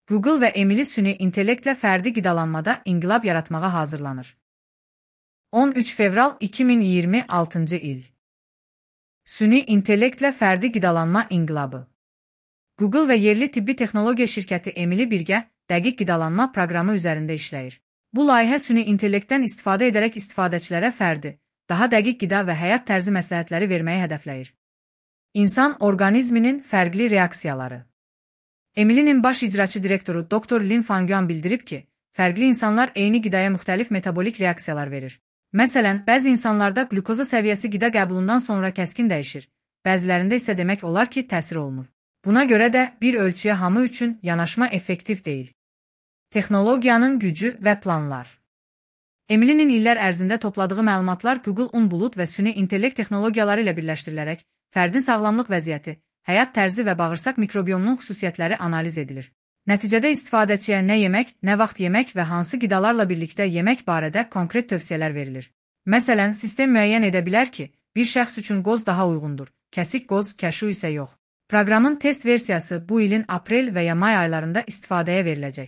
Google və Emily süni intellektlə fərdi qidalanmada inqilab yaratmağa hazırlanır. 13 fevral 2026 il. Süni intellektlə fərdi qidalanma inqilabı. Google və yerli tibbi texnologiya şirkəti Emily birgə dəqiq qidalanma proqramı üzərində işləyir. Bu layihə süni intellektdən istifadə edərək istifadəçilərə fərdi, daha dəqiq qida və həyat tərzi məsləhətləri verməyi hədəfləyir. İnsan orqanizminin fərqli reaksiyaları. Emily'nin baş icraçı direktoru Dr. Lin Fangyuan bildirib ki, fərqli insanlar eyni qidaya müxtəlif metabolik reaksiyalar verir. Məsələn, bəzi insanlarda glukoza səviyyəsi qida qəbulundan sonra kəskin dəyişir, bəzilərində isə demək olar ki, təsir olunur. Buna görə də bir ölçüyə hamı üçün yanaşma effektiv deyil. Texnologiyanın gücü və planlar. Emily'nin illər ərzində topladığı məlumatlar Google Un-Bulut və süni intellekt texnologiyaları ilə birləşdirilərək, fərdin sağlamlıq vəziyyəti, həyat tərzi və bağırsaq mikrobiomunun xüsusiyyətləri analiz edilir. Nəticədə istifadəçiyə nə yemək, nə vaxt yemək və hansı qidalarla birlikdə yemək barədə konkret tövsiyələr verilir. Məsələn, sistem müəyyən edə bilər ki, bir şəxs üçün qoz daha uyğundur, kəsik qoz, kəşu isə yox. Proqramın test versiyası bu ilin aprel və ya may aylarında istifadəyə veriləcək.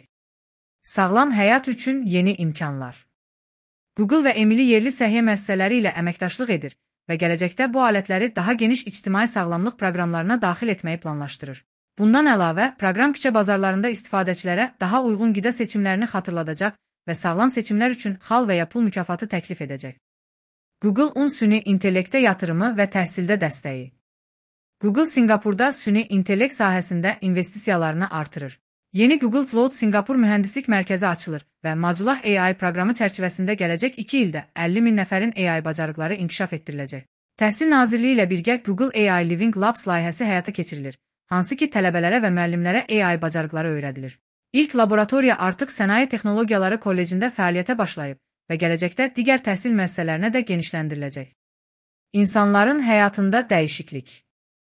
Sağlam həyat üçün yeni imkanlar. Google və Emily yerli səhiyyə müəssisələri ilə əməkdaşlıq edir və gələcəkdə bu alətləri daha geniş ictimai sağlamlıq proqramlarına daxil etməyi planlaşdırır. Bundan əlavə, proqram küçə bazarlarında istifadəçilərə daha uyğun qida seçimlərini xatırladacaq və sağlam seçimlər üçün xal və ya pul mükafatı təklif edəcək. Google Un süni intellektə yatırımı və təhsildə dəstəyi. Google Singapurda süni intellekt sahəsində investisiyalarını artırır. Yeni Google Cloud Singapur mühəndislik mərkəzi açılır və Modular AI proqramı çərçivəsində gələcək 2 ildə 50.000 nəfərin AI bacarıqları inkişaf etdiriləcək. Təhsil Nazirliyi ilə birgə Google AI Living Labs layihəsi həyata keçirilir, hansı ki tələbələrə və müəllimlərə AI bacarıqları öyrədilir. İlk laboratoriya artıq Sənaye Texnologiyaları Kollecində fəaliyyətə başlayıb və gələcəkdə digər təhsil müəssisələrinə də genişləndiriləcək. İnsanların həyatında dəyişiklik.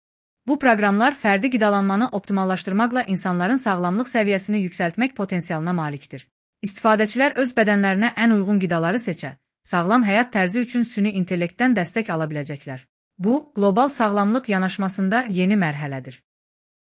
Bu proqramlar fərdi qidalanmanı optimallaşdırmaqla insanların sağlamlıq səviyyəsini yüksəltmək potensialına malikdir. İstifadəçilər öz bədənlərinə ən uyğun qidaları seçə, sağlam həyat tərzi üçün süni intellektdən dəstək ala biləcəklər. Bu, qlobal sağlamlıq yanaşmasında yeni mərhələdir.